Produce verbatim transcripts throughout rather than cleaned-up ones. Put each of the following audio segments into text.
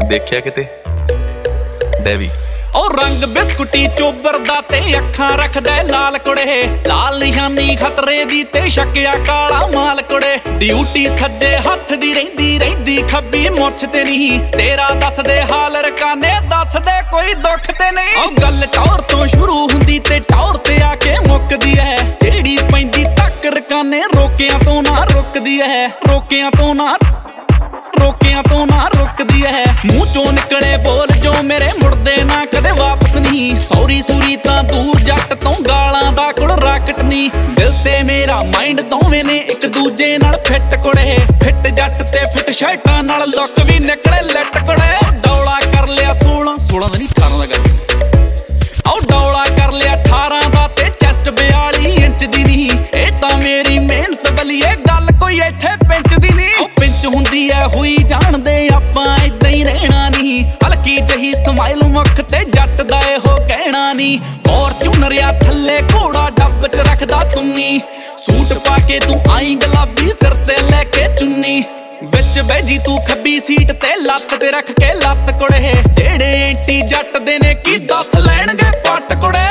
ਦੇਖਿਆ ਕਿਤੇ ਡੈਵੀ ਉਹ ਰੰਗ ਬਿਸਕੁਟੀ ਚੋਬਰਦਾ ਤੇ ਅੱਖਾਂ ਰੱਖਦਾ ਲਾਲ ਕੁੜੇ, ਲਾਲ ਨਿਸ਼ਾਨੀ ਖਤਰੇ ਦੀ ਤੇ ਸ਼ੱਕਿਆ ਕਾਲਾ ਮਾਲ ਕੁੜੇ। ਡਿਊਟੀ ਸੱਜੇ ਹੱਥ ਦੀ ਰਹਿੰਦੀ ਰਹਿੰਦੀ ਖੱਬੀ ਮੁੱਛ ਤੇ ਨਹੀਂ, ਤੇਰਾ ਦੱਸਦੇ ਹਾਲ ਰਕਾਨੇ ਦੱਸਦੇ ਕੋਈ ਦੁੱਖ ਤੇ ਨਹੀਂ। ਉਹ ਗੱਲ ਟੌਰ ਤੋਂ ਸ਼ੁਰੂ ਹੁੰਦੀ ਤੇ ਟੌਰ ਤੇ ਆ ਕੇ ਮੁੱਕਦੀ ਐ, ਜਿਹੜੀ ਪੈਂਦੀ ਤੱਕ ਰਕਾਨੇ ਰੋਕਿਆਂ ਤੋਂ ਨਾ ਰੁਕਦੀ ਐ, ਰੋਕਿਆਂ ਤੋਂ ਨਾ ਰੋਕਿਆਂ ਤੋਂ ਨਾ ਰੁਕਦੀ ਐ। ਮੂੰਹ ਚੋਂ ਨਿਕਲੇ ਬੋਲ ਜੋ ਮੇਰੇ ਮੁੜਦੇ ਨਾ ਕਦੇ ਵਾਪਸ ਨਹੀਂ, ਸੌਰੀ ਸੂਰੀ ਤਾਂ ਦੂਰ ਜੱਟ ਤੋਂ ਗਾਲਾਂ ਦਾ ਕੁੜ ਰਾਕਟ ਨਹੀਂ। ਦਿਲ ਤੇ ਮੇਰਾ ਮਾਈਂਡ ਦੋਵੇਂ ਨੇ ਇੱਕ ਦੂਜੇ ਨਾਲ ਫਿੱਟ ਕੁੜੇ, ਫਿੱਟ ਜੱਟ ਤੇ ਫਿੱਟ ਸ਼ਰਟਾਂ ਨਾਲ ਲੁੱਕ ਵੀ ਨਿਕਲੇ ਲਿੱਟ ਕੁੜੇ। ਡੌਲਾ ਕਰ ਲਿਆ ਸੋਲਾਂ ਸੋਲਾਂ ਦਾ ਨਹੀਂ ਅਠਾਰਾਂ ਦਾ ਗੱਲ, ਆਓ ਡੌਲਾ ਕਰ ਲਿਆ ਅਠਾਰਾਂ ਦਾ ਤੇ ਚੈਸਟ ਬਿਆਲੀ ਇੰਚ ਦੀ ਨਹੀਂ। ਇਹ ਤਾਂ ਮੇਰੀ ਮਿਹਨਤ ਬਲੀਏ ਗੱਲ ਕੋਈ ਇੱਥੇ ਪਿੰਚ ਦੀ ਨਹੀਂ। ਹੁੰਦੀ ਐ ਹੋਈ ਜਾਣਦੇ ਆਪਾਂ ਏਦਾਂ ਹੀ ਰਹਿਣਾ ਨਹੀਂ, ਹਲਕੀ ਜਹੀ ਸਮਾਈਲ ਮੁੱਖ ਤੇ ਜੱਟ ਦਾ ਇਹੋ ਕਹਿਣਾ ਨਹੀਂ। ਫੋਰਚੂਨਰ ਆ ਥੱਲੇ ਘੋੜਾ ਡੱਬ ਚ ਰੱਖਦਾ ਤੁੰਨੀ, ਸੂਟ ਪਾ ਕੇ ਤੂੰ ਆਈ ਗੁਲਾਬੀ ਸਿਰ ਤੇ ਲੈ ਕੇ ਚੁੰਨੀ। ਵਿੱਚ ਬੈਜੀ ਤੂੰ ਖੱਬੀ ਸੀਟ ਤੇ ਲੱਤ ਤੇ ਰੱਖ ਕੇ ਲੱਤ ਕੁੜੇ, ਜਿਹੜੇ ਐਂਟੀ ਜੱਟ ਦੇ ਨੇ ਕੀ ਦੱਸ ਲੈਣਗੇ ਪੱਟ ਕੁੜੇ।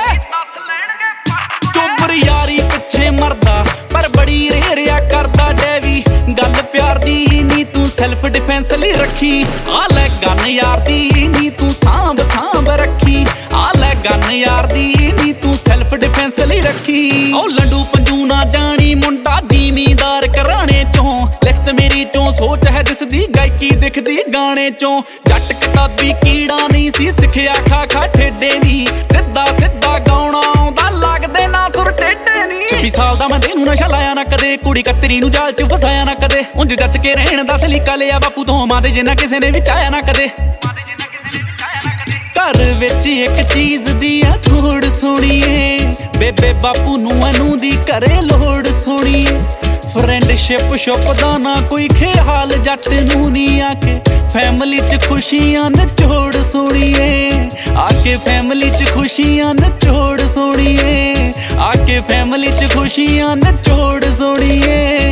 ਚੋਬਰ ਯਾਰੀ ਪਿੱਛੇ ਮਰਦਾ ਪਰ ਬੜੀ ਰੇਰਿਆ ਕਰਦਾ ਡੈਵੀ, ਗੱਲ ਪਿਆਰ ਦੀ ਨੀ ਤੂੰ ਸੈਲਫ ਡਿਫੈਂਸ ਲਈ ਰੱਖੀ। ਆ ਲੈ ਗਨ ਯਾਰ ਦੀ ਨੀ ਤੂੰ ਸਾਂਭ ਸਾਂਭ ਰੱਖੀ, ਆ ਲੈ ਗਨ ਯਾਰ ਦੀ ਨੀ ਤੂੰ ਸੈਲਫ ਡਿਫੈਂਸ ਲਈ ਰੱਖੀ। ਉਹ ਲੰਡੂ ਪੰਜੂ ਨਾ ਜਾਣੀ ਮੁੰਡਾ ਜ਼ਿਮੀਂਦਾਰ ਘਰਾਣੇ ਚੋਂ, ਲਿਖਤ ਮੇਰੀ ਚੋਂ ਸੋਚ ਹੈ ਦਿਸਦੀ ਗਾਇਕੀ ਦਿਖਦੀ ਗਾਣੇ ਚੋਂ। ਜੱਟ ਕਿਤਾਬੀ ਕੀੜਾ ਨਹੀਂ ਸੀ ਸਿੱਖਿਆ ਖਾ ਖਾ ਠੇਡੇ ਨਹੀਂ, ਸਿੱਧਾ ਸਿੱਧਾ ਗਾਉਣਾ ਆਉਂਦਾ ਲੱਗਦੇ ਨਾ ਸੁਰ ਟੇਢੇ ਨਹੀਂ। ਛੱਬੀ ਸਾਲ ਦਾ ਮੈਂ ਦੇ ਨੂੰ ਨਸ਼ਾ ਲਾਇਆ ਨਾ ਕਦੇ, ਕੁੜੀ ਕਤਰੀ ਨੂੰ ਜਾਲ ਚ ਫਸਾਇਆ ਨਾ ਕਦੇ, ਉਂਝ ਜੱਚ ਕੇ ਰਹਿਣ ਦਾ ਸਲੀਕਾ ਲਿਆ ਬਾਪੂ ਤੋਂ ਮਾਂ ਦੇ ਜਿੰਨਾ ਕਿਸੇ ਨੇ ਵਿੱਚ ਆਇਆ ਨਾ ਕਦੇ। ਘਰ ਵਿੱਚ ਇੱਕ ਚੀਜ਼ ਦੀ ਆ ਥੋੜ ਸੋਣੀਏ, ਬੇਬੇ ਬਾਪੂ ਨੂੰ ਅਨੂ ਦੀ ਘਰੇ ਲੋੜ ਸੋਣੀਏ। ਫਰੈਂਡਸ਼ਿਪ ਸ਼ੁਪ ਦਾ ਨਾ ਕੋਈ ਖਿਆਲ ਜੱਟ ਨੂੰ ਨੀ, ਆ ਕੇ ਫੈਮਲੀ ਚ ਖੁਸ਼ੀਆਂ ਨਚੋੜ ਸੋਣੀਏ, ਆ ਕੇ ਫੈਮਲੀ ਚ ਖੁਸ਼ੀਆਂ ਨਚੋੜ ਸੋਣੀਏ, ਆ ਕੇ ਫੈਮਲੀ ਚ ਖੁਸ਼ੀਆਂ ਨਚੋੜ ਸੋਣੀਏ।